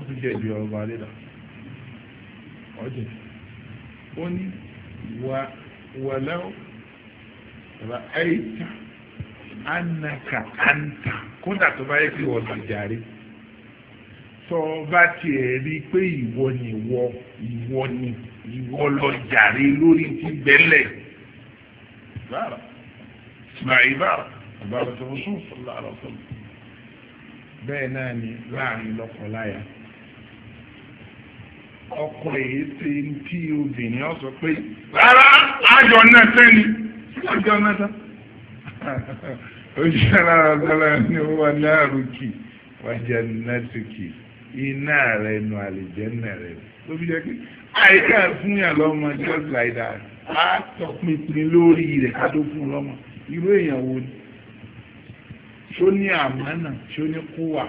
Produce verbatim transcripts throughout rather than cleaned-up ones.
fi jẹ̀bi ọba adéda ọjọ́ ó ní wàlẹ́ ra'aita annaka anta kódà tó bá yẹ kí wọ́n ti jàre tó bá tiẹ̀ rí i pé ìwọ ni ìwọ ìwọ ni ìwọ lọ jàre lórí ti bẹ́lẹ̀ bára ismail bára bára tó sún fúnra rẹ̀ fún mi bẹ́ẹ̀ náà ni láàrin lọ́kọláya ọkọ èyí tí tí obìnrin ọ sọ pé rárá àjọ náà sẹ́ni àjọ náà sá oṣù náà sọlá ní wọn náà rúkì wájà náà tùkì iná rẹ nu àlìjẹ́nà rẹ ló fi jẹ́ pé àyíká fún yàn lọ́mọ just like that á tọpinpin lórí rẹ̀ ká tó fún lọ́mọ irú èèyàn wo ni ṣó ní àmánà ṣó ní kúwà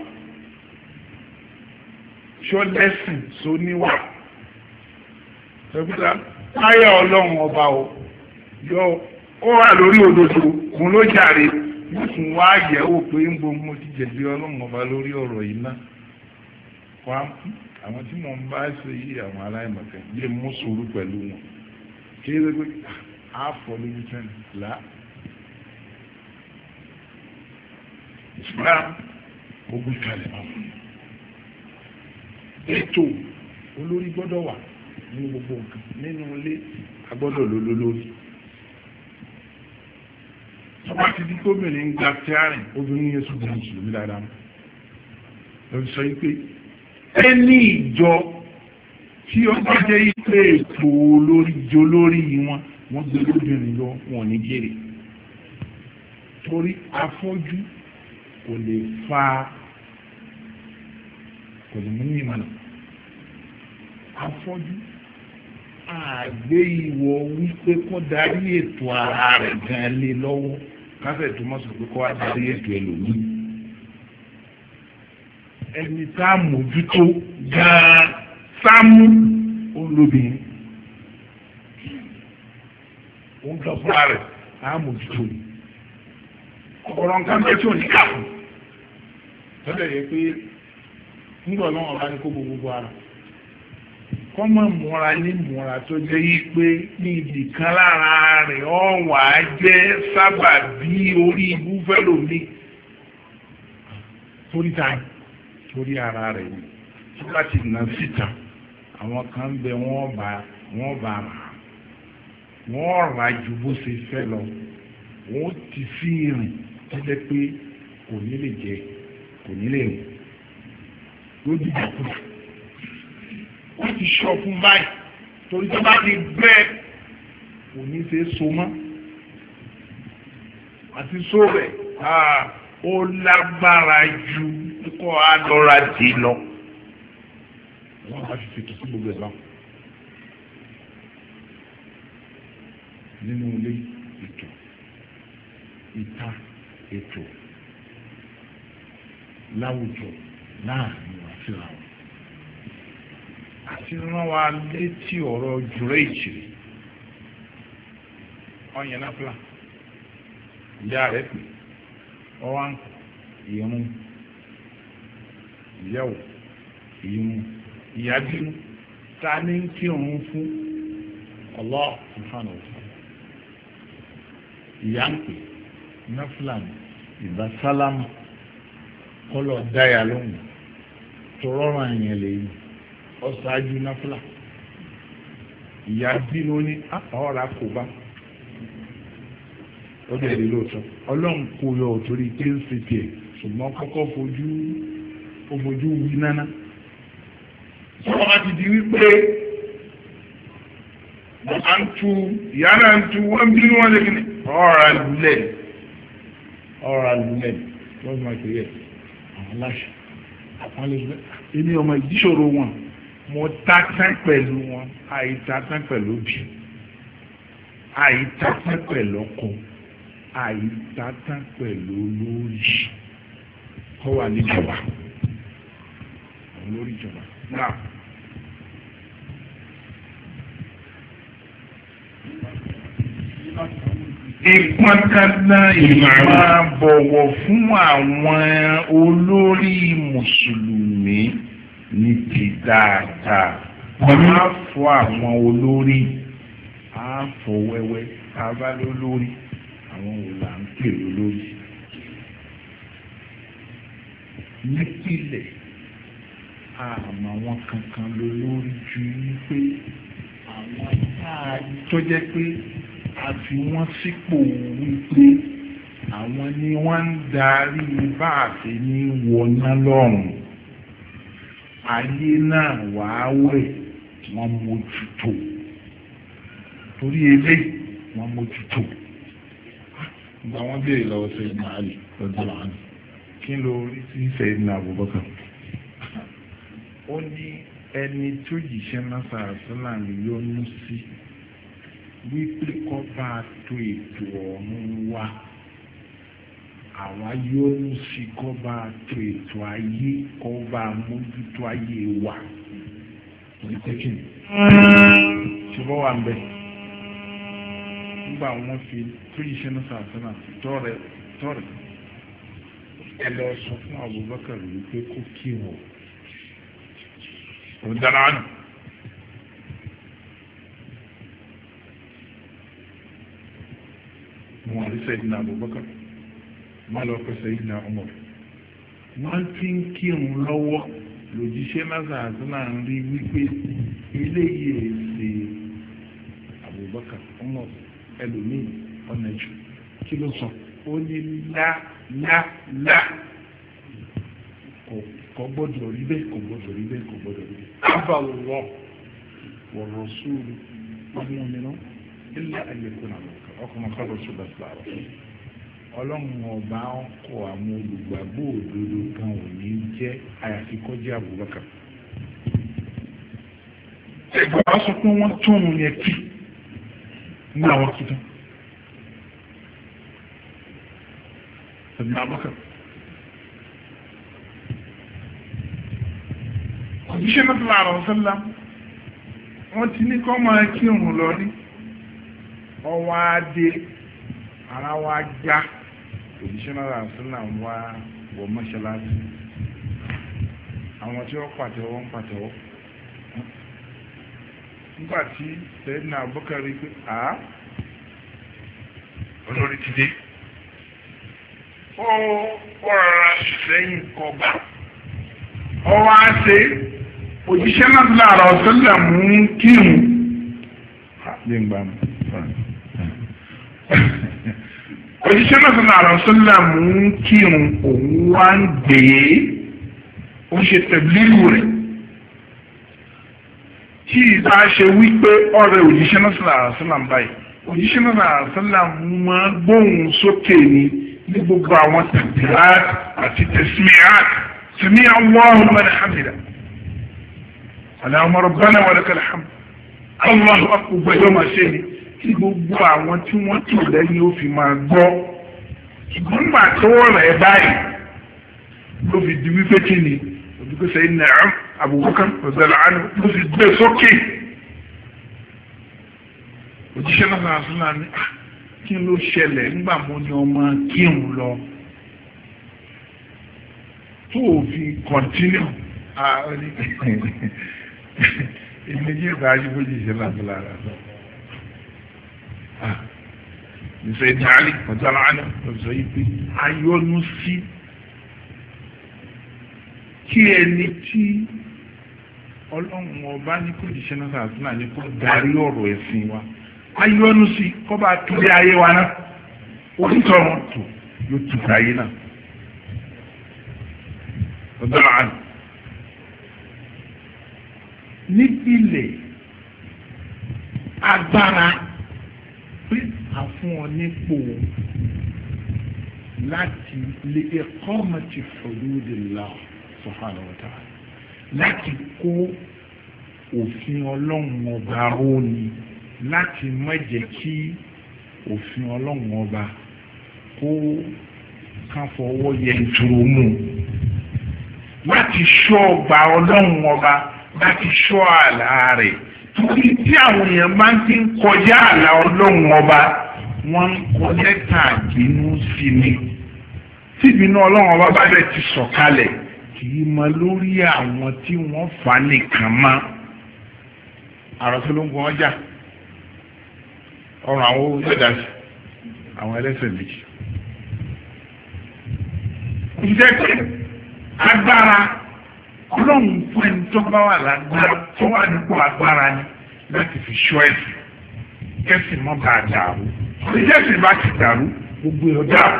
ṣó lẹ́sìn ṣó níwà ṣẹ́kúta táyà ọlọ́run ọba o yọ ó wà lórí òdodo òun ló jàre wọ́n tún wá yẹ̀wò pé ń bo mo ti jẹ̀bi ọlọ́run ọba lórí ọ̀rọ̀ yìí náà wá àwọn tí mo ń bá ṣe yí àwọn aláìmọ̀kẹ́ yé mú sùúrù pẹ̀lú wọn kí ẹ pé àfọ̀ lójú tẹ́lẹ̀ là Islam ogun kalẹ̀ máa fún un ètò olórí gbọ́dọ̀ wà nínú gbogbo nǹkan nínú ilé agbọ́dọ̀ lóló lórí tọ́pá ti di gómìnà ń gba tíárìn obìnrin yẹn sùgbọ́n mùsùlùmí dáadáa lọ́wọ́ sọ yí pé ẹni ìjọ tí ó bá jẹ́ pé ètò olórí jọ lórí wọn wọ́n gbé lóbìnrin lọ wọn ní jèrè torí afọ́jú kò lè fa kò lè mú ní ìmọ̀nà afọ́jú àgbé ìwọ wípé kó darí ètò ara rẹ̀ gan lé lọ́wọ́ káfẹ́ tó mọ̀ sọ pé kó wá darí ètò ẹlòmíì ẹni tá a mójútó gan sámú olóbìnrin òun kan fúnra rẹ̀ á mójútó ni ọ̀pọ̀lọpọ̀ nǹkan bẹ́ẹ̀ tí ò ní kà fún tọ́lẹ̀ yẹ pé nígbà náà ọba ní kó gbogbo ara kọ́ mọ̀ múra ní múra tó jẹ́ yí pé ní ibì kan lára rẹ̀ ọ̀wà jẹ́ sábà bí orí ibú fẹ́lò ní torí táyì torí ara rẹ̀ ni tó bá ti nà síta àwọn kan bẹ wọ́n bá wọ́n bá rà wọ́n rà ju bó ṣe fẹ́ lọ wọ́n ti sí ìrìn tẹ́lẹ̀ pé kò ní lè jẹ kò ní lè rìn ló dìjà kù wọ́n ti sọ fún báyìí torí tó bá ti gbẹ́ kò ní ṣe so mọ́ àti so rẹ̀ ó lágbára ju kó a lọ́ra dì lọ wọ́n á fi fètò sí gbogbo ẹ̀ lọ nínú ilé ètò ìta ètò láwùjọ láàrin wa síra wọn àti rán wa létí ọ̀rọ̀ jùlọ ìjìrì ọ̀yàn náfìlà ìyá rẹ̀ pè ọwá ń ìrún ìyàwó ìrún ìyá bínú ta ní kí òun fún Allah subhanahu wa ta'ala ìyá ń pè náfìlà ìbá sálámù kọlọ dáyà lóhùn tó rọrùn àyàn lẹ́yìn ọ̀ṣáájú náfìlà ìyá bínú ní àpáwọ̀rá kò bá ó dẹ̀ rí lóòótọ́ ọlọ́run kò yọ òtórí pé ń fi tiẹ̀ ṣùgbọ́n kọ́kọ́ fojú ó fojú wí náná sọ́wọ́n bá ti di wípé à ń tu ìyá náà ń tu wọ́n bínú wọn lẹ́gbẹ̀ẹ́ ní ọ̀rọ̀ àlùlẹ̀ ọ̀rọ̀ àlùlẹ̀ wọ́n máa pè é àwọn aláṣẹ àwọn aláṣẹ èmi ọmọ ìdíṣòro wọn mo tátán pẹ̀lú wọn àìtátán pẹ̀lú bí àìtátán pẹ̀lú ọkọ àìtátán pẹ̀lú olórí kọ́ wà níjọba olórí ìjọba náà. ìpọ́nkánná ìmáa bọ̀wọ̀ fún àwọn olórí mùsùlùmí ní ti dáadáa wọ́n á fọ àwọn olórí á fọ wẹ́wẹ́ tá a bá lólórí àwọn wò là ń pè lólórí nípìnlẹ̀ àmọ́ àwọn kankan lólórí ju wípé àwọn táà tó jẹ́ pé a fi wọ́n sípò wípé àwọn ni wọ́n ń darí bá a ṣe ní wọná lọ́rùn ayé náà wàá wẹ̀ wọ́n mójútó torí eléyìí wọ́n mójútó gba wọ́n béèrè lọ́wọ́ Sayyidina Ali lọ́jọ́ làánù kí ló rí sí Sayyidina Abubakar ó ní ẹni tó jìṣẹ́ náà sàásùlà lè yọnu sí wípé kọ́ bá a tó ètò ọ̀run wa àwa yọnu sí kọ́ bá a tó ètò ayé kọ́ bá a mójútó ayé wa ní tẹ́kìn ṣùgbọ́n wà ń bẹ̀ nígbà wọn fi tó jìṣẹ́ náà sàásùlà tọ́rẹ̀ tọ́rẹ̀ ẹ lọ sọ fún Abubakar wípé kó kí wọn. ودلعنا موالي سيدنا أبو بكر مالوك سيدنا عمر wọ́n ti ń kírun lọ́wọ́ lòjíṣẹ́ lásàásì náà ń rí wípé eléyìí èsì Abubakar Umar ẹlòmíì ọ̀nà jù kí ló sọ ó ní lá lá lá kò gbọ́dọ̀ rí bẹ́ẹ̀ kò gbọ́dọ̀ rí bẹ́ẹ̀ kò gbọ́dọ̀ rí bẹ́ẹ̀. Abalọ̀ wọ̀ rọ̀ṣúlù ọmọ mi náà ilé ayẹ̀kọ́ náà ọkùnrin kan rọ̀ṣúlù bá sílá rọ̀. Ọlọ́run ọba ọkọ̀ àwọn olùgbàgbọ́ òdodo kan ò ní jẹ́ àyàfi kọjá Abubakar. Ẹgbẹ́ wa sọ pé wọ́n tún un yẹn kí ní àwọn kìtàn. Ẹ̀dùn Abubakar. Òjíṣẹ́ náà sallallahu alaihi wasallam wọ́n ti ní kọ́ máa kí òun lọ ní ọwọ́ adé ara wa já òjíṣẹ́ náà sallallahu alaihi wasallam wá wọ mọ́ṣáláṣí àwọn tí wọ́n pàtẹ́wọ́ ń pàtẹ́wọ́ nígbà tí Sayyidina Abubakar rí pé a olórí ti dé ó rọra sẹ́yìn kọgbà ọwọ́ á ṣe òjíṣẹ́ náà ti láàrọ̀ ọ̀sẹ́lẹ̀ mú kírun òjíṣẹ́ náà ti láàrọ̀ ọ̀sẹ́lẹ̀ mú kírun òun wá ń gbé ó ṣe tẹ̀blílù rẹ̀ tí ìta ṣe wípé ọ̀rẹ́ òjíṣẹ́ náà ti láàrọ̀ ọ̀sẹ́lẹ̀ ń báyìí òjíṣẹ́ náà ti láàrọ̀ ọ̀sẹ́lẹ̀ máa gbóhùn sókè ní ní gbogbo àwọn tẹ̀blílù àti tẹ̀símíàt سمع الله لمن حمده اللهم ربنا ولك الحمد الله أكبر يوم الشيء kí gbogbo àwọn tí wọ́n tò lẹ́yìn ó fi máa gbọ́ ṣùgbọ́n gbà tó rẹ̀ báyìí ló fi di wípé kí ni òdúgbò sẹ́yìn náà Abubakar ọ̀dọ̀lá àánú ló fi gbé sókè òjíṣẹ́ náà sọ̀rọ̀ sọ́nà ní kí ló ṣẹlẹ̀ nígbà mo ní ọmọ kírun lọ tó fi kọ̀ntínú àárín ìmẹ́jì ìbájú bójú ìṣẹ́ láti lára lọ. Nìṣẹ́ ìdáàlì ọ̀dọ́lá àná lọ́sọ̀ yìí pé ayọ́nú sí kí ẹni tí ọlọ́run ọba ní kò jíṣẹ́ náà sàtúnà ní kó darí ọ̀rọ̀ ẹ̀sìn wa ayọ́nú sí kọ́ bá túlé ayé wa náà onítọ̀ wọn tó yóò tù sáyé náà. ọ̀dọ́là àná nípìnlẹ̀ agbára pé àfún ọ nípò láti lè ẹ̀kọ́ mọ̀tì hududillah subhanahu wa ta'ala láti kó òfin ọlọ́run ọba róni láti má jẹ́ kí òfin ọlọ́run ọba kó kán fọwọ́ yẹ ìtúró mú láti ṣọ́ ọgbà ọlọ́run ọba láti ṣọ́ àlà rẹ̀ torí tí àwọn èèyàn bá ń ti ń kọjá àlà ọlọ́run ọba wọ́n ń kọ lẹ́tà àbínú sí ni tí ìbínú ọlọ́run ọba bá bẹ̀ ti sọ̀kalẹ̀ kì í mọ lórí àwọn tí wọ́n fà nìkan mọ́ àròsọ ló ń gun ọjà ọrùn àwọn olùdásí àwọn ẹlẹ́sẹ̀ méjì. ǹjẹ́ pé agbára ọlọ́run fún ẹni tó bá wà lágbára tó wà nípò agbára ni láti fi ṣọ́ ẹ̀sìn kẹ́sìn mọ́ bá a dàrú. ìjẹ́sìn bá ti dàrú gbogbo ẹ̀ dàrú.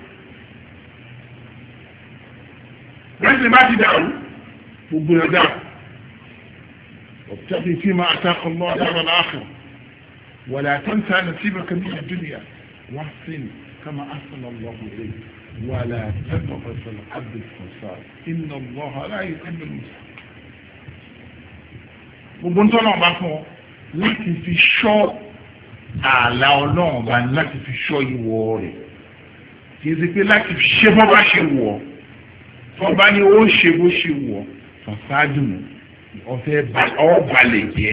kẹ́sìn bá ti dàrú gbogbo ẹ̀ dàrú. وابتغي فيما آتاك الله دار الآخرة ولا تنسى نصيبك من الدنيا واحسن كما أحسن الله إليك ولا تبغ في الأرض الفساد إن الله لا يحب المفسدين. gbogbo ntọ́ náà bá fún ọ láti fi ṣọ́ ààlà ọlọ́run bá ní láti fi ṣọ́ ìwọ rẹ̀ kì í ṣe pé láti fi ṣe bọ́ bá ṣe wọ̀ tó bá ní ó ṣe bó ṣe wọ̀ fàṣáàdù ọ̀fẹ́ ọ̀balẹ̀ jẹ́.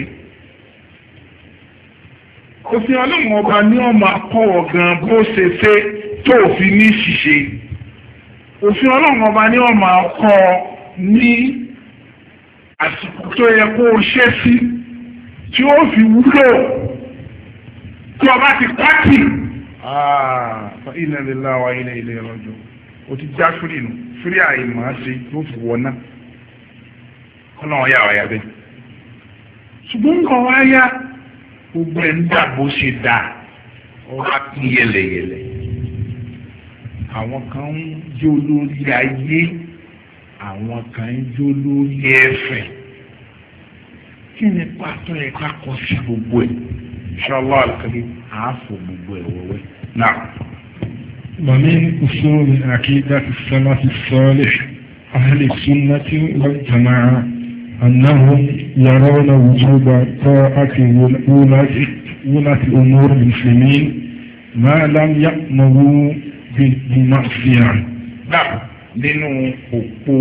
òfin ọlọ́run ọba ní ọmọ akọ́wọ̀ gan bó ṣe ṣe tó òfin ní ṣìṣe òfin ọlọ́run ọba ní ọmọ akọ́ ní àsìkò tó yẹ kó o ṣe sí tí ó fi wúlò tí ọba ti pàtì. fa inna lillahi wa inna ilayhi raji'un o ti já fúri nù fúri àìmọ̀ ṣe ló fi wọ̀ náà kọ́nà ọ̀yà ọ̀yà bẹ́ẹ̀. ṣùgbọ́n nǹkan wá yá gbogbo ẹ̀ ń dà bó ṣe dà ọba pín yẹlẹyẹlẹ. àwọn kan ń jó lórí ayé àwọn kan ń jó lórí ẹ̀fẹ̀. kí ni pàtó ẹ̀ ká kọ sí gbogbo ẹ̀ inshallah al-karim àáfò gbogbo ẹ̀ wọ̀wẹ́ náà. ومن أصول عقيدة السلف الصالح أهل السنة والجماعة أنهم يرون وجوب طاعة ولاة أمور المسلمين ما لم يأمروا بمعصية. نعم nínú òpó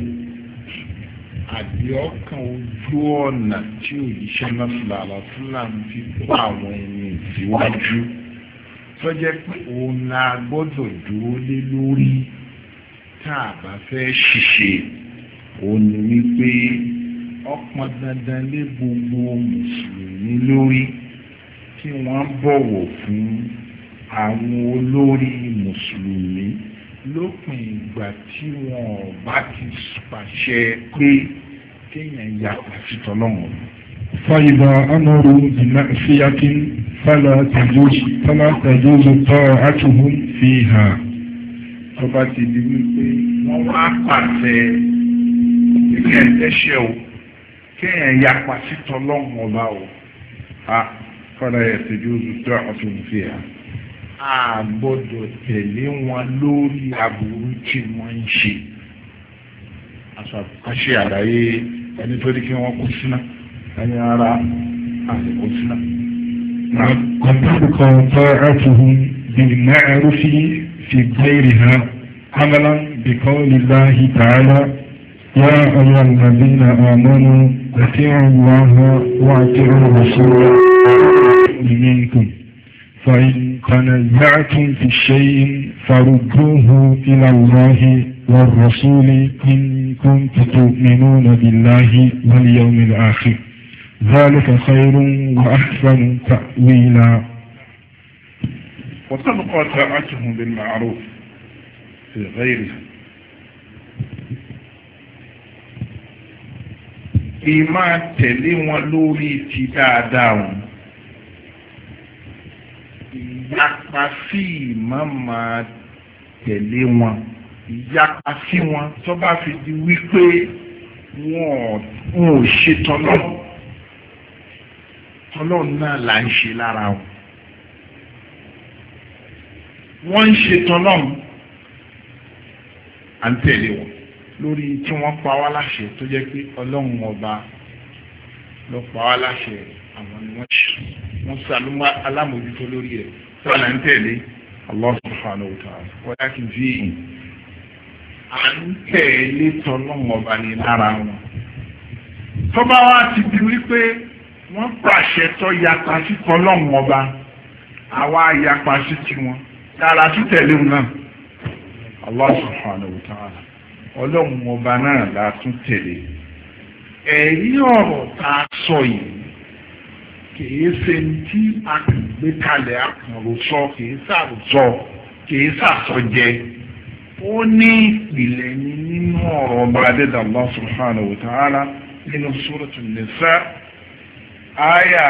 àdìọ́kàn ojú ọ̀nà tí òyìṣẹ́ náà fúlàlà fúlàmù fi kó àwọn ẹni ìsíwájú tó jẹ́ pé òun la gbọ́dọ̀ dúró lé lórí tá a bá fẹ́ ṣiṣẹ́ òun ni wípé ọpọn dandan lé gbogbo mùsùlùmí lórí kí wọ́n bọ̀wọ̀ fún àwọn olórí mùsùlùmí lópin ìgbà tí wọn bá ti pàṣẹ pé kéèyàn yàtọ̀ sí tọ́lọ́run. فإذا أمروا بمعصية فلا تجوز فلا تجوز طاعتهم فيها. tó bá ti di wípé wọ́n wá pàṣẹ ìkẹ́ ẹ̀ṣẹ̀ o kéèyàn yapa sí tọ́lọ́run ọba o a fala yajuzu ta'atun fiha. a gbọ́dọ̀ tẹ̀lé wọn lórí aburú tí wọ́n ń ṣe. àṣẹ àlàyé ẹni tó ní kí wọ́n kú síná ẹni ara àsìkò síná. وتبقى طاعتهم بالمعروف في غيرها عملا بقول الله تعالى يا أيها الذين آمنوا أطيعوا الله وأطيعوا الرسول منكم فإن تنازعتم في شيء فردوه إلى الله والرسول إن كنتم تؤمنون بالله واليوم الآخر ذلك خير وأحسن تأويلا. وتبقى طاعتهم بالمعروف في غيرها. ìmá tẹ̀lé wọn lórí ti dáadáa wọn ìyapa sí ìmá máa tẹ̀lé wọn ìyapa sí wọn tó bá fi di wípé wọn ò ṣe tọ́lọ́run tọ́lọ́run náà là ń ṣe lára wọn wọ́n ń ṣe tọ́lọ́run à ń tẹ̀lé wọn lórí tí wọ́n pa wá láṣẹ tó jẹ́ pé ọlọ́run ọba ló pa wá láṣẹ àwọn ni wọ́n ṣe wọ́n sàlùmọ́ alámòjútó lórí rẹ̀ tó là ń tẹ̀lé Allah subhanahu wa ta'ala wọ́n yá kí n fi yìí à ń tẹ̀lé tọ́lọ́run ọba ní lára wọn. tọ́ba wa ti di wípé wọ́n pàṣẹ tó yapa sí tọ́lọ́run ọba àwa yapa sí tiwọn dára sí tẹ̀lé wọn náà Allah subhanahu wa ta'ala. ọlọ́run ọba náà la tún tẹ̀lé ẹ̀rí ọ̀rọ̀ tá a sọ yìí kìí ṣe tí a gbé kalẹ̀ àkànròsọ kìí ṣàròsọ kìí ṣàsọjẹ ó ní ìpìlẹ̀ ní nínú ọ̀rọ̀ ọba adẹ́dà Allah subhanahu wa ta'ala nínú suratul Nisa àyà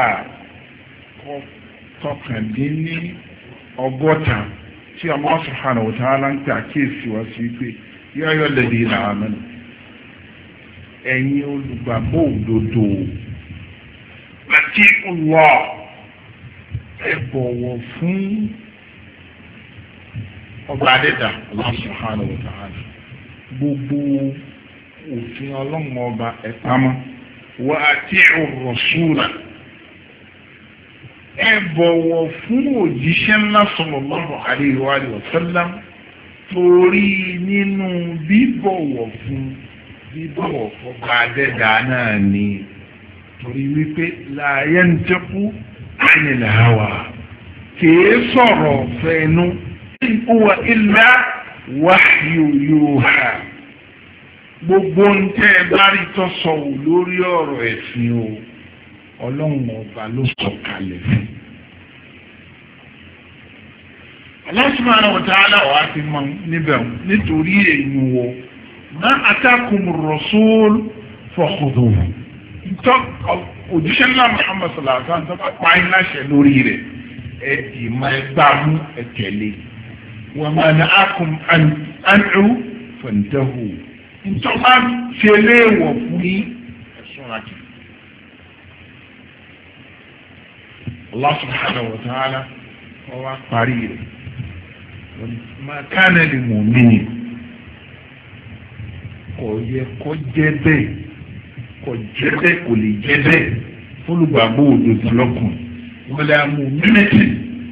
kọkàndínní ọgọ́ta tí Allah subhanahu wa ta'ala ń tẹ àkíyèsí wá sí pé ya ayyuhal ladhina amanu ẹ̀yin olùgbàgbọ́ òdodo àti Allah ẹ bọ̀wọ̀ fún ọba adẹ́dà Allah subhanahu wa ta'ala gbogbo òfin ọlọ́run ọba ẹ pamọ́ wa ati'u rasula ẹ bọ̀wọ̀ fún òjíṣẹ́ ńlá sallallahu alaihi wa sallam torí nínú bíbọ̀wọ̀ fún bíbọ̀wọ̀ fọba adẹ́dà náà ni torí wípé la yantiqu anil hawa kìí sọ̀rọ̀ fẹ́nu in huwa illa wahyu yuha gbogbo ń tẹ́ ẹ bá rí tó sọ̀wọ́ lórí ọ̀rọ̀ ẹ̀sìn o ọlọ́run ọba ló sọ kalẹ̀ fún. Allah subhanahu wa ta'ala wà á ti mọ níbẹ̀ nítorí èyí wo ma atakumur rasul fakhudhuhu ntọ́ òjíṣẹ́ ńlá Muhammad sallallahu alaihi wa sallam tó bá pa iná ṣẹ lórí rẹ̀ ẹ dì má ẹ gbá mú ẹ tẹ̀lé wa ma na'akum anhu fantahu ntọ́ bá ṣe léèwọ̀ fún yín ẹ ṣọ́ra kí. Allah subhanahu wa ta'ala wọ́n wá parí rẹ̀ ma kana lil mu'minin kò yẹ kó jẹ́ bẹ́ẹ̀ kò jẹ́ bẹ́ẹ̀ kò lè jẹ́ bẹ́ẹ̀ fólùgbàgbọ́ òdodo lọ́kùnrin wọlé amú mímẹ́tì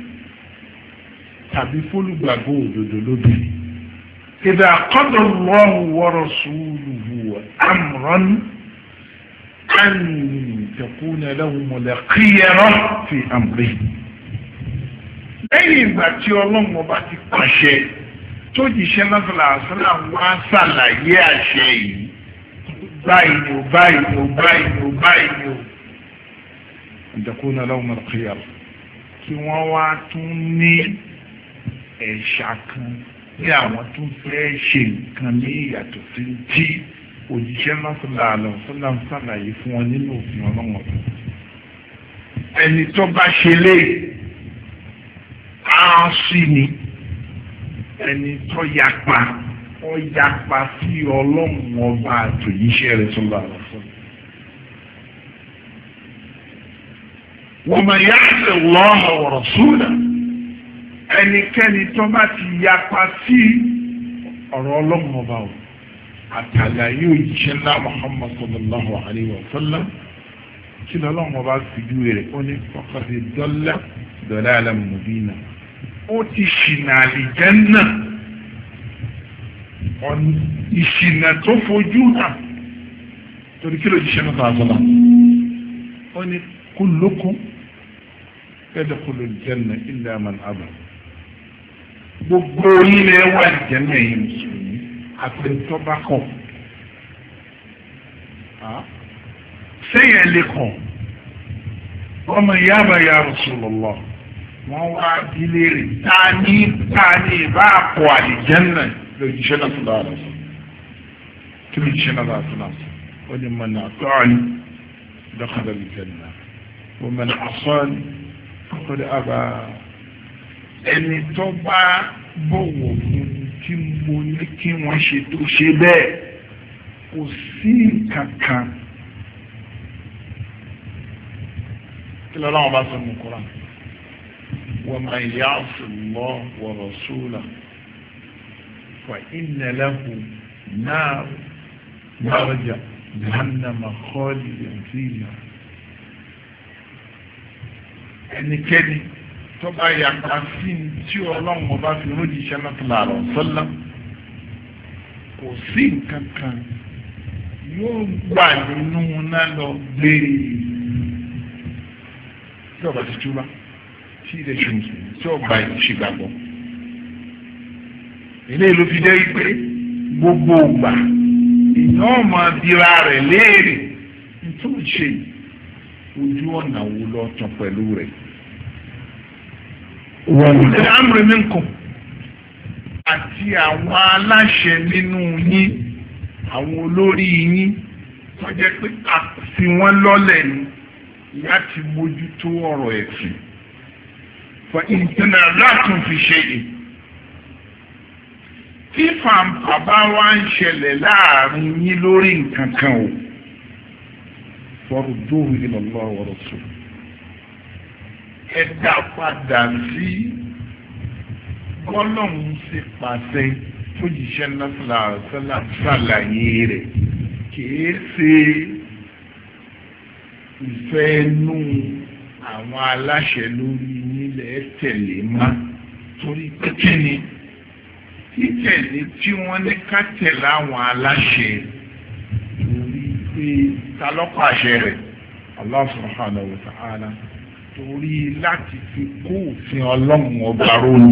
tàbí fólùgbàgbọ́ òdodo lóbìnrin. idha qada Allahu wa rasuluhu amran an takuna lahumul khiyara fi amrihi. lẹ́yìn ìgbà tí ọlọ́run ọba ti pàṣẹ tó jíṣẹ́ lọ́sọ̀lá àṣọlá wá ṣàlàyé àṣẹ yìí báyìí ni o báyìí ni o báyìí ni o báyìí ni o ìdàkúnà lahum al-khiyar kí wọ́n wá tún ní ẹ̀ṣà kan ní àwọn tún fẹ́ ṣe nǹkan ní ìyàtọ̀ sí tí òjíṣẹ́ lọ́sọ̀lá àlọ́sọ̀lá ń ṣàlàyé fún wọn nínú òfin ọlọ́wọ́n ẹni tó bá ṣe lé àásì ni ẹni tó yapa ó yapa sí ọlọ́run ọba àtòyíṣẹ́ rẹ̀ tó bá wà fún un. wa man ya'si Allaha wa rasulahu ẹnikẹ́ni tó bá ti yapa sí ọ̀rọ̀ ọlọ́run ọba o àtàlàyé òjíṣẹ́ ńlá Muhammad sallallahu alayhi wa sallam kí lọ́lọ́run ọba fìdí rẹ̀ ó ní faqad dalla dalalan mubina ó ti ṣìnà àlìjánnà ìṣìnà tó fojú hàn torí kí ló jíṣẹ́ náà sọ̀rọ̀ sọ́la ó ní kullukum yadkhulul janna illa man aba gbogbo ilẹ̀ wà àlìjánnà yìí mùsùlùmí àtẹ̀tọ́ba kọ̀ sẹ́yìn lè kọ̀ ọmọ yaba ya Rasulullah wọ́n wá ilé rẹ̀ tani tani bá kọ̀ àlìjánnà lójúṣẹ́ náà tó dára sọ kí lójúṣẹ́ náà dára tó náà sọ ó ní man ata'ani dakhala al-janna wa man asani faqad aba ẹni tó bá bọ̀wọ̀ fún tí mo ní kí wọ́n ṣe tó ṣe bẹ́ẹ̀ kò sí kankan kí lọ́la wọn bá sọ mú kúrò wa man ya'si Allah wa rasulahu فإن له نار مرجع جهنم خالدا فيها ẹnikẹ́ni tó bá yàgbá sí tí ọlọ́run ọba fi rójìṣẹ́ náà lọ sọ́lá kò sí nǹkan kan yóò gbà nínú náà lọ gbére tí ọba ti túbá tí ilé ṣùgbọ́n tí ọba ìṣègbàgbọ́ ilé ìlú fi jẹ́ pé gbogbo ìgbà èèyàn ọmọ bíra rẹ̀ léèrè nítorí ṣe ojú ọ̀nà wo lọ tán pẹ̀lú rẹ̀. wọ́n ní amúre mi kàn àti àwọn aláṣẹ nínú yín àwọn olórí yín wọ́n jẹ́ pé àfi wọ́n lọ́lẹ̀ ni láti mójútó ọ̀rọ̀ ẹ̀sìn. fa ìtẹ̀nà látún fi ṣe é. tí fàǹfà bá wá ń ṣẹlẹ̀ láàrin yín lórí nǹkan kan o farudduhu ila Allah wa rasul. ẹ dá padà sí bọ́lọ́hún ṣe pàṣẹ tó jíṣẹ́ náà ṣàlàyé rẹ̀ kìí ṣe ìfẹ́ inú àwọn aláṣẹ lórí nílẹ̀ tẹ̀lé má torí pé kí ni títẹ̀lé tí wọ́n ní ká tẹ̀lé àwọn aláṣẹ torí pé ta ló pàṣẹ rẹ̀ Allah subhanahu wa ta'ala torí láti fi kó òfin ọlọ́run ọba rónì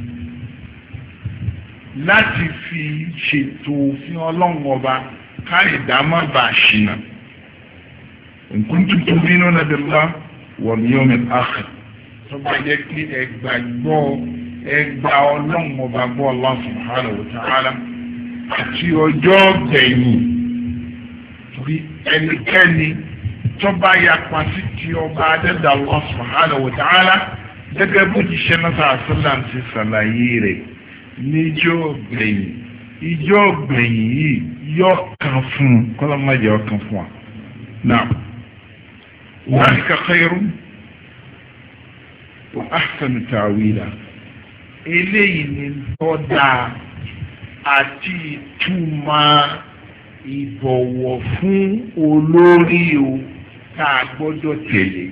láti fi ṣètò òfin ọlọ́run ọba káyìdá má bàa ṣìnà. in kuntum tu'minuna billahi wal yawmil akhir tó bá jẹ́ kí ẹgbàgbọ́ ẹgbà ọlọ́run ọba gbọ́ Allah subhanahu wa ta'ala àti ọjọ́ gbẹ̀yìn torí ẹnikẹ́ni tó bá yapa sí ti ọba adẹ́dàá Allah subhanahu wa ta'ala gẹ́gẹ́ bó ti ṣe náà sàásùlám ti ṣàlàyé rẹ̀ níjọ́ gbẹ̀yìn ìjọ́ gbẹ̀yìn yìí yọ kan fún un kọ́lá má jẹ́ ọkàn fún wa náà dhalika khayrun wa ahsanu ta'wila eléyìí ni tọ́da àti ìtumọ̀ ìbọ̀wọ̀ fún olórí o tá a gbọ́dọ̀ tẹ̀lé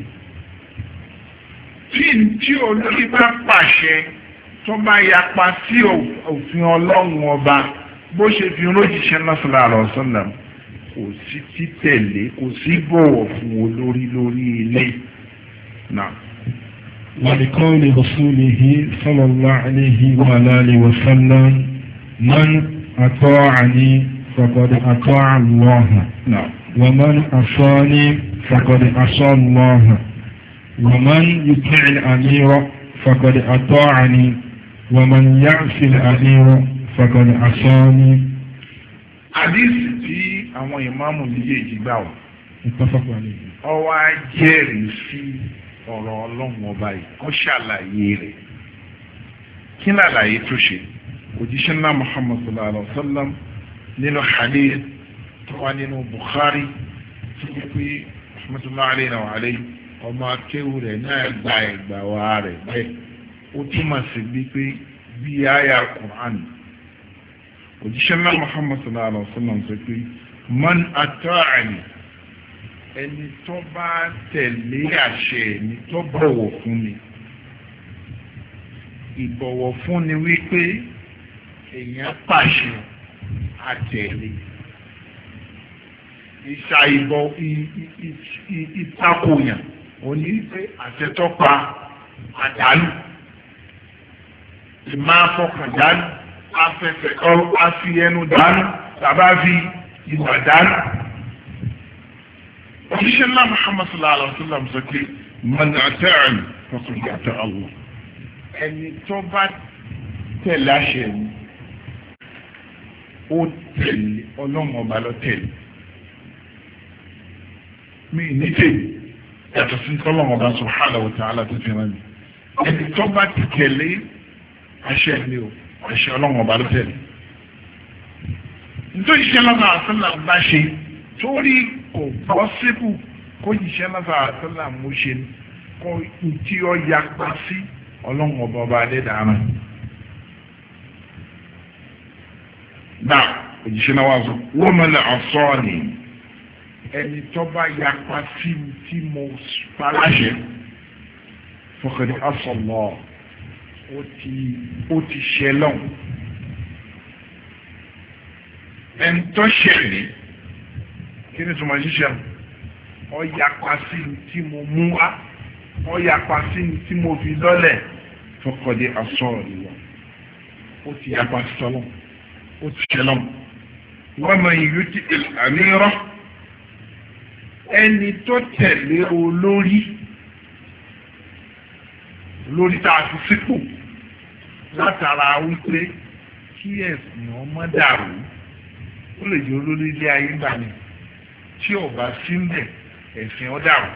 tí tí olórí bá pàṣẹ tó bá yapa sí òfin ọlọ́run ọba bó ṣe fi rójìṣẹ́ náà sallallahu alaihi wasallam kò sí títẹ̀lé kò sí bọ̀wọ̀ fún olórí lórí ilé náà. ولقول رسوله صلى الله عليه وعلى آله وسلم من أطاعني فقد أطاع الله نعم ومن عصاني فقد عصى الله ومن يطع الأمير فقد أطاعني ومن يعصي الأمير فقد عصاني. àdìsí tí àwọn ìmáàmù méjèèjì gbà wá اتفق عليه. ó wá jẹ́rìí sí ọ̀rọ̀ ọlọ́run ọba yìí ó ṣàlàyé rẹ̀ kí ni àlàyé tó ṣe òjíṣẹ́ ńlá Muhammad sallallahu alaihi wa sallam nínú hadith tó wá nínú Bukhari tó yẹ pé rahmatullahi alayhi wa alayhi ọmọ akéwù rẹ̀ náà gba ẹ̀gbà wa rẹ̀ bẹ́ẹ̀ ó túmọ̀ sí bí pé bí àyà Qur'an òjíṣẹ́ ńlá Muhammad sallallahu alaihi wa sallam sọ pé man ata'ani ẹni tó bá tẹ̀lé àṣẹ mi tó bọ̀wọ̀ fún mi ìbọ̀wọ̀ fún ni wípé èèyàn pàṣẹ àtẹ̀lé ìṣàìbọ̀ ìtakòyàn òní wípé àṣetọ́pa àdánù ìmáfọkàn dánù afẹ́fẹ́ afi ẹnu dánù tàbá fi ìwà dánù. òṣìṣẹ́ ńlá Muhammad sallallahu alaihi wa sallam sọ pé man ata'ani faqad ata'a Allah ẹni tó bá tẹ̀lé àṣẹ mi ó tẹ̀lé ọlọ́run ọba lọ tẹ̀lé mi ní tèmi yàtọ̀ sí ọlọ́run ọba subhanahu wa ta'ala tó fi rán mi ẹni tó bá ti tẹ̀lé àṣẹ mi o àṣẹ ọlọ́run ọba ló tẹ̀lé nítorí iṣẹ́ lọ́sàn àṣẹlá bá ṣe torí kò pọ́sibù kó iṣẹ́ lọ́sàn àṣẹlá mú ṣe kó tí ó yapa sí ọlọ́run ọba ọba adédáná náà òjíṣẹ́ náà wà sọ wọ́n mọ̀lẹ́ ọ̀sọ́ ni ẹni tó bá yapa sí tí mo paláṣẹ fọkàdé asọ̀lọ́ ó ti ó ti ṣẹlọ́n ẹni tó ṣẹlẹ̀ kí ni tó máa ṣiṣẹ́ ọ yapa sí tí mo mú wá ọ yapa sí tí mo fi lọ́lẹ̀ fọkàdé asọ̀lọ́ ó ti yapa sí tọ́lọ́ ó ó ti ṣẹlọ́m wọ́n mọ ìlú ti àmírọ́ ẹni tó tẹ̀lé olórí lórí tá a fi sípò látara wípé kí ẹ̀sìn ọmọ dàrú ó lè jẹ́ olórí ilé ayé gbà ní tí ọba sílẹ̀ ẹ̀sìn ọ dàrú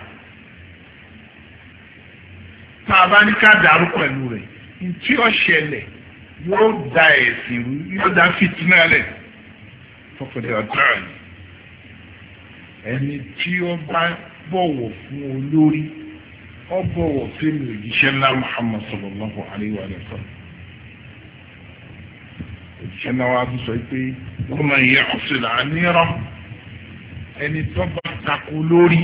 tá a bá ní ká dàrú pẹ̀lú rẹ̀ tí ó ṣẹlẹ̀ yóò da ẹ̀sìn rú yóò da fìtínà lẹ̀ fọkàndé ọ̀dọ́ ẹ̀ ẹni tí ó bá bọ̀wọ̀ fún olórí ó bọ̀wọ̀ fún òjíṣẹ́ ńlá Muhammad sallallahu alayhi wa sallam òjíṣẹ́ ńlá wa sọ pé wọ́n máa yẹ ọ̀sẹ̀ làánírọ̀ ẹni tó bá takò lórí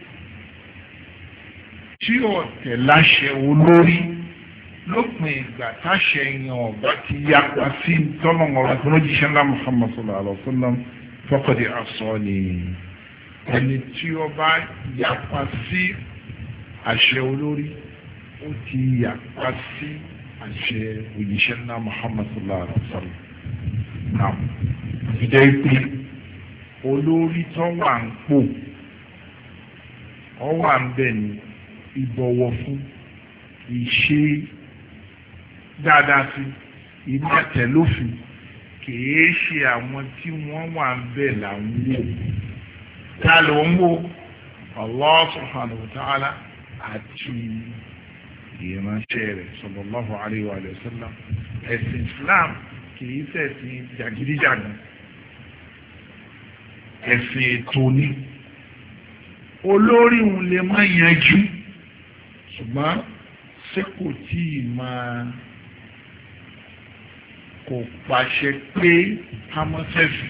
tí ó tẹ̀ láṣẹ olórí lópin ìgbà táṣẹ yẹn ọba ti yapa sí tọ́lọ́mọba tó ló jíṣẹ́ ńlá Muhammad sallallahu alayhi wa sallam faqad asani ẹni tí ó bá yapa sí àṣẹ olórí ó ti yapa sí àṣẹ òjíṣẹ́ ńlá Muhammad sallallahu alayhi wa sallam náà ìjẹ́ pé olórí tó wà ń pò ọ wà ń bẹ̀ ní ìbọ̀wọ̀ fún ìṣe dáadáa sí ìmọ̀tẹ̀ lófin kìí ṣe àwọn tí wọ́n wà ń bẹ̀ là ń wò ta ló ń wò Allah subhanahu wa ta'ala àti ìránṣẹ́ rẹ̀ sallallahu alayhi wa sallam ẹ̀sìn Islam kìí ṣẹ̀sìn jàgídíjàgan ẹ̀sìn ètò ni olórí òun lè má yanjú ṣùgbọ́n ṣé kò tí ì máa kò pàṣẹ pé hamọ́sẹ́sì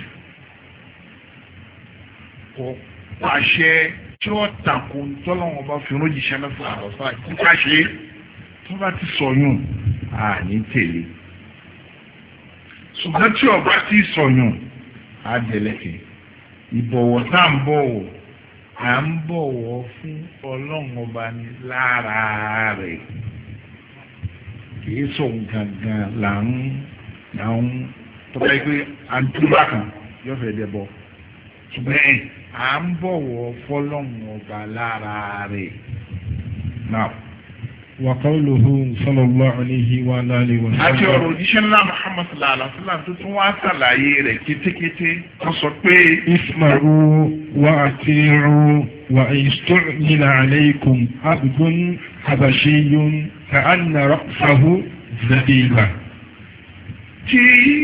kò pàṣẹ tí ó takò tọ́lọ́wọ́n bá fi rójìṣẹ́ náà fún àròsá kíkà ṣe tó bá ti sọyún àní tèlé ṣùgbọ́n tí ọba ti sọyún àdẹ̀lẹ́kẹ̀ ìbọ̀wọ̀ tá à ń bọ̀wọ̀ à ń bọ̀wọ̀ fún ọlọ́run ọba ní lára rẹ̀ kìí sọ̀hún gangan là ń là ń tọ́ka yìí pé à ń túbà kan yóò fẹ́ dẹ̀ bọ̀ ṣùgbọ́n ẹ̀ à ń bọ̀wọ̀ fọlọ́run ọba lára rẹ̀ náà. وقوله صلى الله عليه وعلى آله وسلم àti ọ̀rọ̀ òjíṣẹ́ ńlá Muhammad sallallahu alaihi wa sallam tó tún wá ṣàlàyé rẹ̀ kétékété wọ́n sọ pé اسمعوا وأطيعوا وإن استعمل عليكم عبد حبشي كأن رأسه زبيبة tí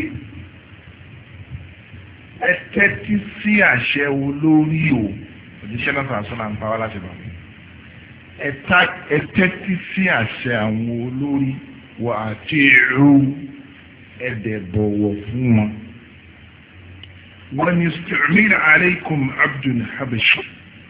ẹ tẹ́tí sí àṣẹ olórí o òjíṣẹ́ náà sọ̀rọ̀ sọ́nà ń pa wá láti bọ̀ ẹ tẹ́tí sí àṣẹ àwọn olórí wà àti èrò ẹ̀dẹ̀ bọ̀wọ̀ fún wọn. wọ́n ní sùtìrìmìnà aleikum abdul habashi.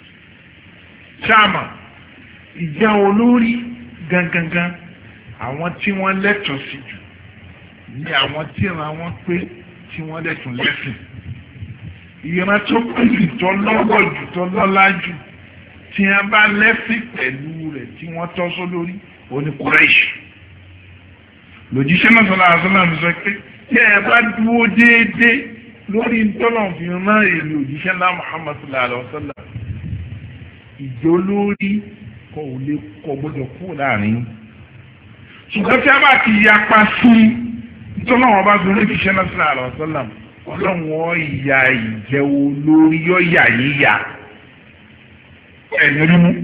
sáàmà ìjà olórí gangan àwọn tí wọ́n lẹ́tọ̀ọ́ sí jù ní àwọn tí ìran wọn pé tí wọ́n lẹ́tọ̀ọ́ lẹ́sìn. ìran tó pè jù tó lọ́wọ́ jù tó lọ́lá jù tí wọ́n bá lẹ́sìn pẹ̀lú rẹ̀ tí wọ́n tọ́ sọ lórí oní Quraish lòjíṣẹ́ náà sọ́lá àṣọ́lá mi sọ pé tí ẹ bá dúró déédéé lórí ntọ́lọ̀ fi rán èlò òjíṣẹ́ ńlá Muhammad sallallahu alaihi wa sallam ìjọ lórí kò lè kọ gbọdọ̀ kú láàrin ṣùgbọ́n tí a bá ti yapa sí ntọ́lọ̀ wọn bá fi rán òjíṣẹ́ náà sallallahu alaihi wa sallam ọlọ́wọ́n ìyá ìjẹ́ olórí yọ yà yíyà ẹ̀yìn rí mú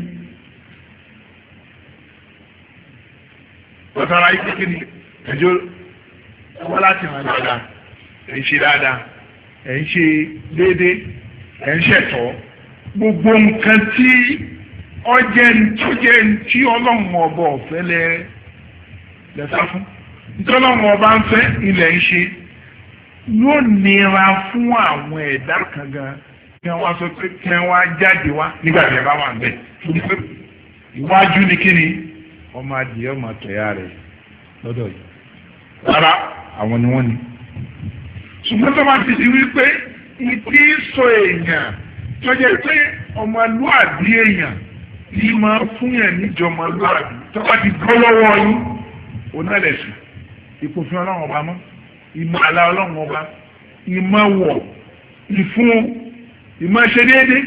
ọ̀tara yìí kékeré ẹjọ́ wọ́n láti ràn dáadáa ẹ̀ ń ṣe dáadáa ẹ̀ ń ṣe déédéé ẹ̀ ń ṣẹ̀tọ́ gbogbo nǹkan tí ọjẹ́ tó jẹ́ tí ọlọ́run ọba ọ̀fẹ́ lẹ lẹ́sà fún nítorí ọlọ́run ọba ń fẹ́ ilẹ̀ ń ṣe yóò nira fún àwọn ẹ̀dá kan gan kí wọ́n sọ pé kí wọ́n jáde wá nígbà tí ẹ bá wà níbẹ̀ torí pé iwájú ni kí ni ọmọ adìyẹ ọmọ tẹ̀yà rẹ̀ lọ́dọ̀ yìí rárá àwọn ni wọ́n ni. ṣùgbọ́n tó bá ti di wípé ìdí sọ èèyàn tó jẹ́ pé ọmọlúàbí èèyàn tí máa fún yẹn níjọ ọmọlúàbí tó bá ti gbọ́ lọ́wọ́ yín onálẹ̀sìn ìpòfin ọlọ́run ọba mọ́ ìmọ̀ àlà ọlọ́run ọba ìmọ̀wọ̀ ìfún ìmọ̀ṣedéédé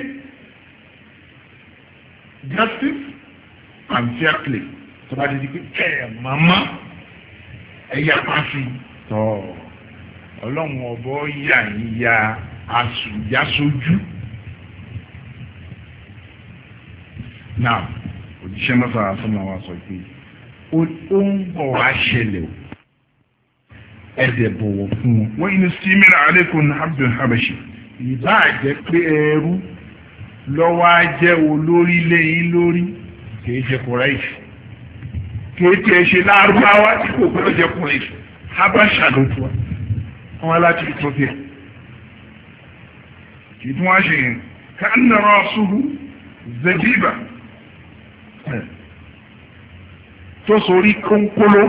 justice and fair play tó bá di pé ẹ màmá ẹ yà pàṣẹ tọ́ ọlọ́run ọ̀bọ yà ń ya àsùnjásójú náà òjíṣẹ́ náà sọ̀rọ̀ fún wa sọ pé ó ń bọ̀ wá ṣẹlẹ̀ o ẹ̀dẹ̀ bọ̀wọ̀ fún wọn. wọ́n inú sí mìíràn alaykum abdul habashi ìbá jẹ́ pé ẹrú lọ́wọ́ á jẹ́ olórí lẹ́yìn lórí kìí ṣe kùrẹ́ṣì kìí tiẹ̀ ṣe lárúbáwá tí kò gbọ́dọ̀ jẹ́ kùrẹ́ṣì habasha ló tó wọn láti Ethiopia kì í tún wá ṣe yẹn ká ń nọrọ ṣubú zabiba tó sórí kónkóló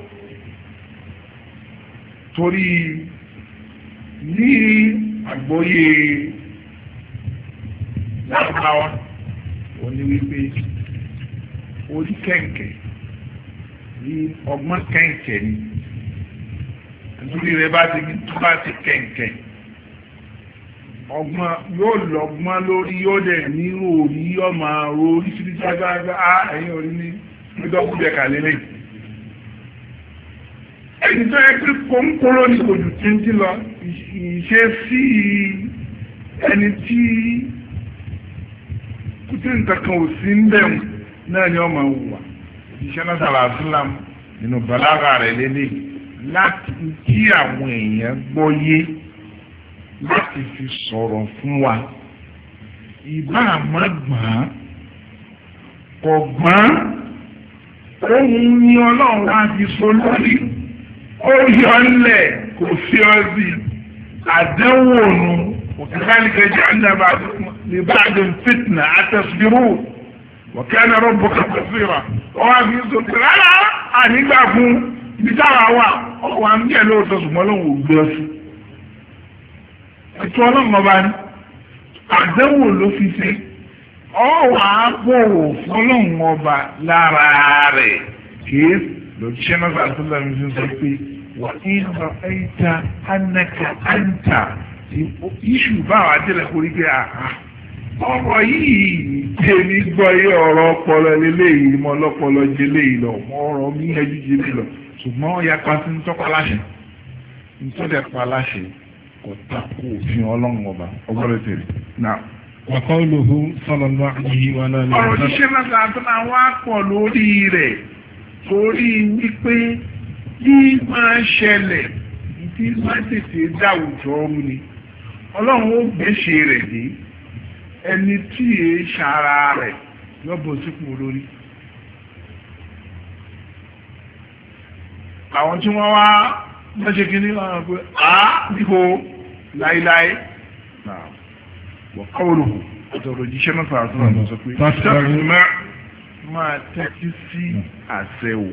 torí ní àgbọ́yé lárúbáwá ó ní wípé orí kẹ̀kẹ́ ní ọgbọ́n kẹ̀kẹ́ ni nítorí rẹ bá ti tó bá ti kẹ̀kẹ́ ọgbọ́n yóò lọ́gbọ́n lórí yóò dẹ̀ ní orí yóò máa ro oríṣiríṣi agbára á ẹ̀yìn orí ní gbẹdọ́gbẹ́ kàlẹ́ lẹ́yìn. ẹni tó yẹ kí kónkóró ní ojú títí lọ ìṣe sí ẹni tí kúté nǹkan kan ò sí ń bẹ̀rù náà ni wọ́n máa wùwà ìṣẹ́ náà sàlàsílám nínú bàlágà rẹ̀ lélẹ̀ láti kí àwọn èèyàn gbọ́yé láti fi sọ̀rọ̀ fún wa ìbá àmọ́ gbọ́n kò gbọ́n ohun ni ọlọ́run wá fi so lórí ó yọ ńlẹ̀ kò sí ọdí àdánwò nù وكذلك جعلنا بعضكم لبعض فتنة أتصبرون وكان ربك بصيرا wọ́n fi sọ pé rárá ànígbà fún ìbítàwà wà ọkọ̀ àmì ẹ̀ lóòótọ́ ṣùgbọ́n lóun ò gbé ọsùn ètò ọlọ́run ọba ní àdánwò ló fi ṣe ọwọ́ àpòwò fọlọ́run ọba lára rẹ̀ kìí lòjíṣẹ́ náà sàtúndà mi fi sọ pé wà ní ọ̀rọ̀ ẹ̀yìntà anaka anta iṣu báwa délẹ̀ kórí pé àhá ọ̀rọ̀ yìí tèmi gbọ́ yé ọ̀rọ̀ ọpọlọ lélẹ́yìí mọ́ ọlọ́pọlọ jẹlẹ́yìí lọ mọ́ ọ̀rọ̀ mi ẹjú jẹlẹ́ lọ ṣùgbọ́n ó yapa sí ń tọ́pa láṣẹ ń tọ́jà pa láṣẹ kò tako òfin ọlọ́run ọba ọgbọ́dọ̀ tẹ̀lé náà. wàkọ́lùhù sallallahu alaihi wa alihi. ọ̀rọ̀ ṣiṣẹ́ náà sàtún àwọn àpọ̀ lórí rẹ̀ torí wípé bí máa ṣẹlẹ̀ bí máa tètè dáwùjọ ọ̀run ni ọlọ́run ó gbèsè rẹ̀ dé ẹni tí èé ṣara rẹ̀ lọ́bọ̀ sípò lórí. àwọn tí wọ́n wá lọ́ṣẹ́ kí ní wọ́n pé á ního láíláí wọ̀kọ́wòrò àtọ̀rọ̀ jíṣẹ́ náà fàásùn àti sọ pé tẹ́kùnmá máa tẹ́kí sí àṣẹ ò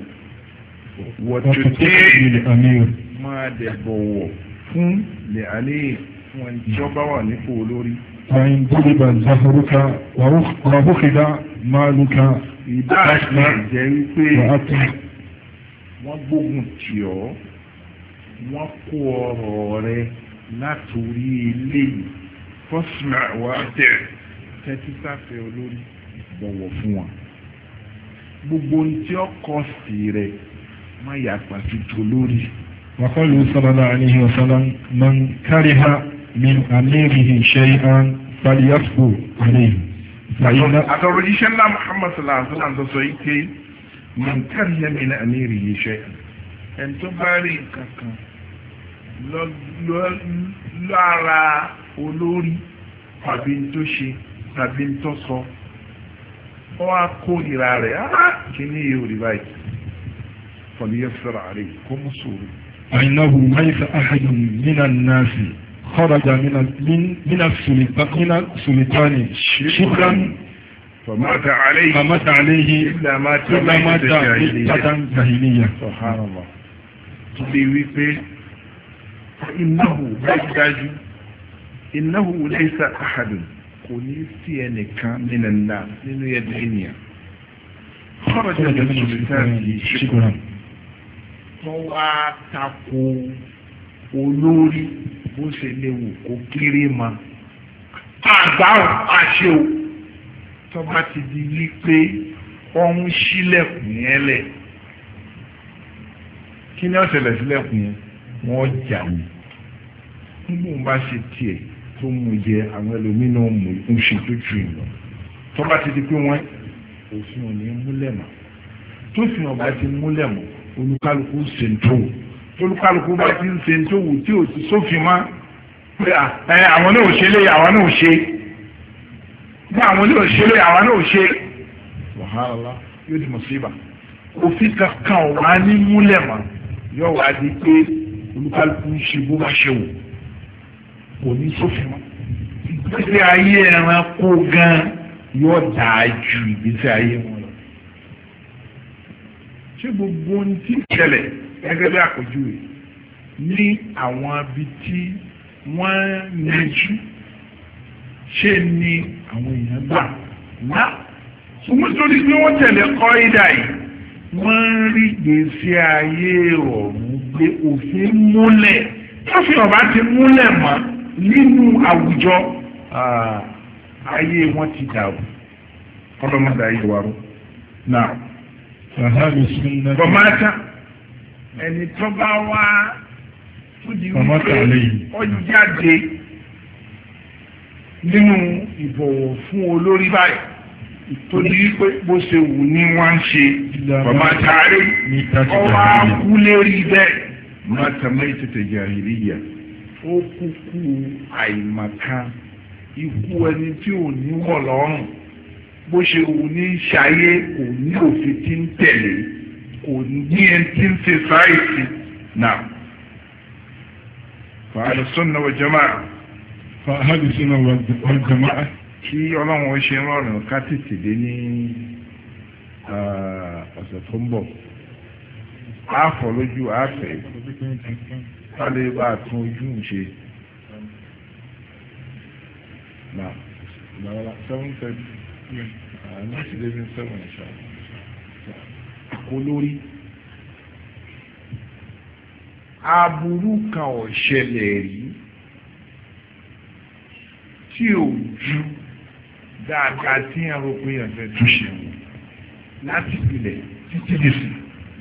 wọ̀tútẹ́ máa dẹ̀bọ̀wọ̀ fún lè àníyàn fún ẹni tí ó bá wà nípò lórí. فإن ضرب ظهرك وأخذ مالك ìdáàṣì jẹ́ wípé wọ́n gbógun tì ọ́ wọ́n kó ọrọ̀ rẹ látòrí eléyìí fọ́sùmá wà tẹ̀ tẹ́tí sáfẹ́ olórí bọ̀wọ̀ fún wọn. gbogbo ohun tí ó kọ́ sí rẹ̀ má yàgbà sí tolórí. وقال صلى الله عليه وسلم من كره من أميره شيئا فليصبر عليه. àtọ̀rọ̀jíṣẹ́ ńlá Muhammad sallallahu alaihi wa sallam tó sọ yìí pé man kariha min amirihi shay'an ẹni tó bá rí nǹkan kan lára olórí tàbí tó ṣe tàbí tó sọ ó wá kórìíra rẹ̀ á kí ní yóò rí báyìí falyasbir alayhi kó mú sùúrù. فإنه ليس أحد من الناس خرج من من من السلطان شبرا فمات عليه فمات عليه إلا ما مات جاهلية. سبحان الله. تبي ويبي إنه بجاج إنه ليس أحد قنيسينك من الناس من يدعيني خرج من السلطان شبرا wọ́n wá tako olórí bó ṣe léwu kó kéré ma àgbà àṣẹ o tó bá ti di wípé ọ̀hún sílẹ̀kùn yẹn lẹ̀ kí ni ó ṣẹlẹ̀ sílẹ̀kùn yẹn wọ́n jà ní nígbà wọn bá ṣe tiẹ̀ tó mú jẹ àwọn ẹlòmínà mú ń ṣe tó ju ìlọ tó bá ti di pé wọ́n òfin ò ní múlẹ̀ mọ́ tó fi hàn bá ti múlẹ̀ mọ́ olúkálùkù ṣe ń tó wù olúkálùkù bá ti ń ṣe ń tó wù tí ò ti sófin má pé àwọn náà ò ṣe lé àwọn náà ò ṣe bí àwọn náà ò ṣe lé àwọn náà ò ṣe wàhálà yóò di mùsíbà òfin kankan ò wá ní múlẹ̀ mọ́ yóò wá di pé olúkálùkù ń ṣe bó bá ṣe wù kò ní sófin mọ́ ìgbésí ayé ẹranko gan yóò dáa ju ìgbésí ayé wọn lọ ṣé gbogbo ohun tí ìṣẹ̀lẹ̀ gẹ́gẹ́ bí àpèjúwe ní àwọn ibi tí wọ́n yanjú ṣé ni àwọn èèyàn gbà ná ṣùgbọ́n torí pé wọ́n tẹ̀lé kọ́ ìdá yìí wọ́n ń rí ìgbésí ayé ọ̀run gbé òfin múlẹ̀ tófin ọ̀bá ti múlẹ̀ mọ́ nínú àwùjọ ayé wọn ti dàrú ọlọ́mọdé ayé wa rú náà bọ̀mátà ẹni tó bá wá fúdi wípé ó jáde nínú ìbọ̀wọ̀ fún olórí báyìí tó di wípé bó ṣe wù ní wọ́n ń ṣe bọ̀mátà rẹ̀ ọwọ́ akú lérí bẹ́ẹ̀ mọ́tà mẹ́tẹ̀ tẹ̀jà ìrìyà ó kúkú àìmọ̀kan ikú ẹni tí ò ní wọ̀ lọ́rùn bó ṣe wù ní ṣayé kò ní òfin tí ń tẹ̀lé kò ní ẹni tí ń ṣe sáìsì náà. fàálù sunna wal jamaa. fàálù sunna wal jamaa. kí ọlọ́run ó ṣe rọrùn ká tètè dé ní ọ̀sẹ̀ tó ń bọ̀. a fọ̀ lójú àfẹ́ ká lè bá a tún ojú ń ṣe. Now, seven thirty. Láti lè ní seven ṣá. Kò lórí. Aburú kan ò ṣẹlẹ̀ rí tí ò ju dáadáa tí yẹn rò pé yẹn fẹ́ tún ṣe wò láti ìpìlẹ̀ títí dì sí.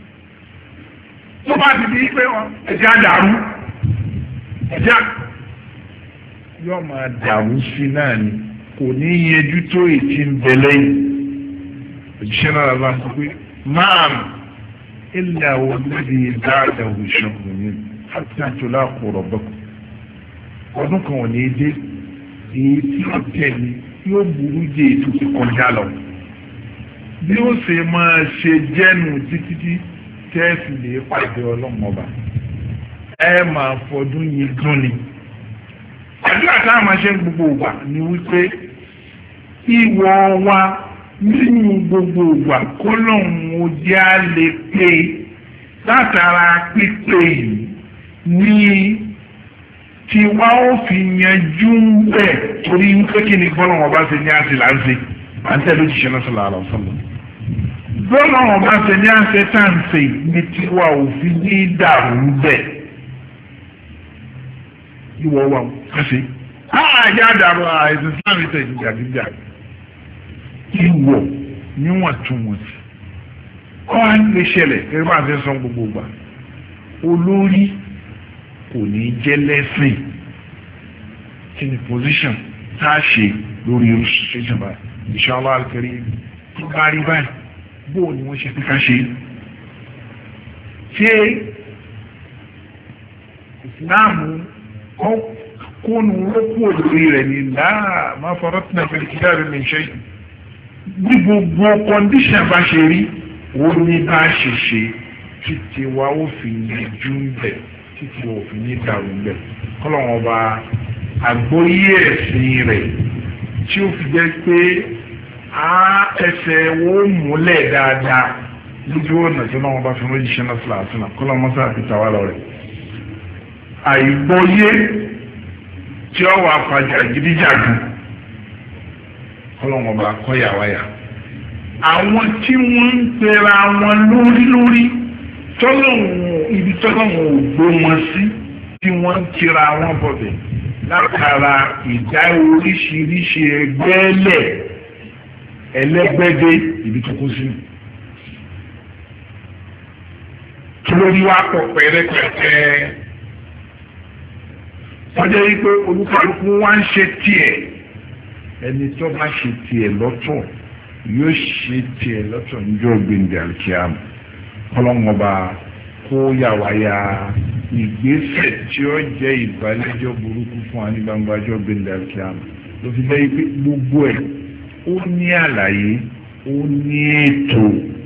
Tó bá ti di pé ẹ̀jẹ̀ á dàrú ẹ̀jẹ̀ á yóò máa dàrú sí náà ni kò ní yẹjú tó ètí ń bẹ lẹ́yìn òjíṣẹ́ náà bá sọ pé máàm ilẹ̀ àwọn olóde dáadáa òṣùwọ̀n ní àtàtúlá kọ̀rọ̀ bọ́kù ọdún kan ò ní dé èyí tí ó tẹ̀lé yóò burú jẹ́ ètò ti kọjá lọ bí ó ṣe máa ṣe jẹ́nu títí tí tẹ́ẹ̀sì lè pàdé ọlọ́mọba ẹ máa fọdún yìí gún ni àdúrà táwọn máa ṣe ń gbogbo ìgbà ni wípé ìwọ wa nínú gbogbo ìgbà kó lóun ó jẹ́ á lè pé látara pípé yìí ní tiwa ó fi yanjú bẹ́ẹ̀ torí wípé kí ni bọ́lọ́wọ́n bá ṣe ní àṣẹ láǹṣe à ń tẹ̀lé òjíṣẹ́ náà sọ̀rọ̀ àlọ́ sọ̀rọ̀ bọ́lọ́wọ́n bá ṣe ní àṣẹ táǹṣe ní tiwa ò fi ní dàrú bẹ́ẹ̀ ìwọ wa kasi àjà dàrú àìsàn islam tẹ ìjàgídà ìwọ níwọ̀ntúnwọ̀nsì kọ́ á lè ṣẹlẹ̀ ẹgbẹ́ máa fi sọ gbogbo gbà olórí kò ní jẹ́ lẹ́sìn kí ni position tá a ṣe lórí oríṣiríṣi ìjọba inshallah al-karim tó bá rí báyìí bóò ni wọ́n ṣe fi ká ṣe ṣé ìsìláàmù kónú lókù òdòrí rẹ̀ ní láà máa faratna fil kitabi min shay ní gbogbo kọndíṣàn bá ṣe rí ó ní bá ṣe ṣe títí wa ó fi yanjú ń bẹ̀ títí wa ó fi ní dàrú ń bẹ̀ kọ́lọ́wọ́n bá àgbóyé ẹ̀sìn rẹ̀ tí ó fi jẹ́ pé á ẹsẹ̀ wo múlẹ̀ dáadáa lójú ọ̀nà tí wọ́n bá fi méjì ṣe náà sílàsílà náà kọ́lọ́wọ́n sáà fi tàwa lọ rẹ̀ àìgbóyé tí ó wà fàjà gidijagun ọlọ́wọ́n bá kọ́yà wáyà àwọn tí wọ́n ń pera wọn lórí lórí tọ́lọ́wọ́n ibi tọ́lọ́wọ́n ò gbé wọn sí tí wọ́n ń tira wọn bọ̀bẹ̀ látara ìdá oríṣiríṣi ẹgbẹ́ lẹ̀ ẹlẹ́gbẹ́dẹ́ ibi tó kó sínú. kí ló rí wá pọ̀ pẹ́rẹ́pẹ́rẹ́ wọ́n jẹ́ wípé olúkálùkù wá ń ṣe tiẹ̀ ẹni tó bá ṣe tiẹ̀ lọ́tọ̀ yóò ṣe tiẹ̀ lọ́tọ̀ níjọ́ gbẹ̀ndẹ̀ àlùkìyàmù kọ́lọ́mọba kó yàwáyà ìgbésẹ̀ tí ó jẹ́ ìbálẹ́jọ́ burúkú fún wa ní gbangba ọjọ́ gbẹ̀ndẹ̀ àlùkìyàmù ló fi jẹ́ pé gbogbo ẹ̀ ó ní àlàyé ó ní ètò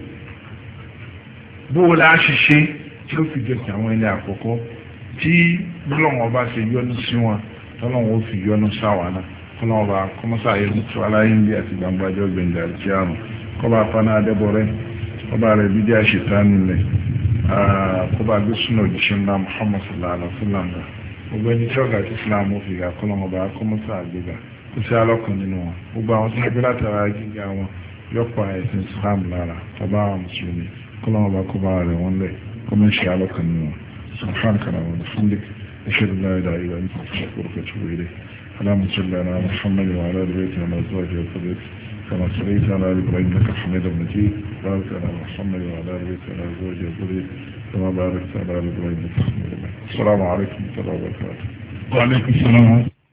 bó o la ṣiṣẹ́ tí ó fi jẹ́ ti àwọn ẹni àkọ́kọ́ tí bọ́lọ́wọ́n bá ṣe yọ́nú sí wọn tọ́lọ́wọ́n ó fi yọ́nú sáwọn náà kọ́lọ́wọ́n bá kọ́mọ́sá ayélu tó aláyéǹdí àti gbangba ọjọ́ gbẹ̀ndẹ̀ àlùkìyàmù kọ́ba afáná adébọ̀rẹ́ kọ́ba rẹ̀ bídí àṣetá nílẹ̀ kọ́ba gbésùnà òjíṣẹ́ ńlá Muhammad sallallahu alaihi wa sallam gbogbo ẹni tí ọ̀gá tí Islam ó fi gà kọ́lọ́wọ́n bá kọ́mọ́sá àgbéga kó sí alọ́kàn nínú wọn gbogbo àwọn tí wọ́n gbé látara gíga wọn yọ̀pọ̀ ẹ̀sìn Islam lára tọ́ba àwọn mùsùlùmí kọ́lọ́wọ́n bá kọ́ba rẹ̀ wọ́n lẹ̀ kọ́mọ́sí alọ́kàn nínú wọn سبحانك اللهم وبحمدك أشهد أن لا إله إلا أنت أستغفرك وأتوب إليك اللهم صل على محمد وعلى آل بيته وعلى أزواجه وذريته كما صليت على آل إبراهيم إنك حميد مجيد بارك على محمد وعلى آل بيته وعلى أزواجه وذريته كما باركت على آل إبراهيم إنك حميد مجيد السلام عليكم ورحمة الله وبركاته. وعليكم السلام.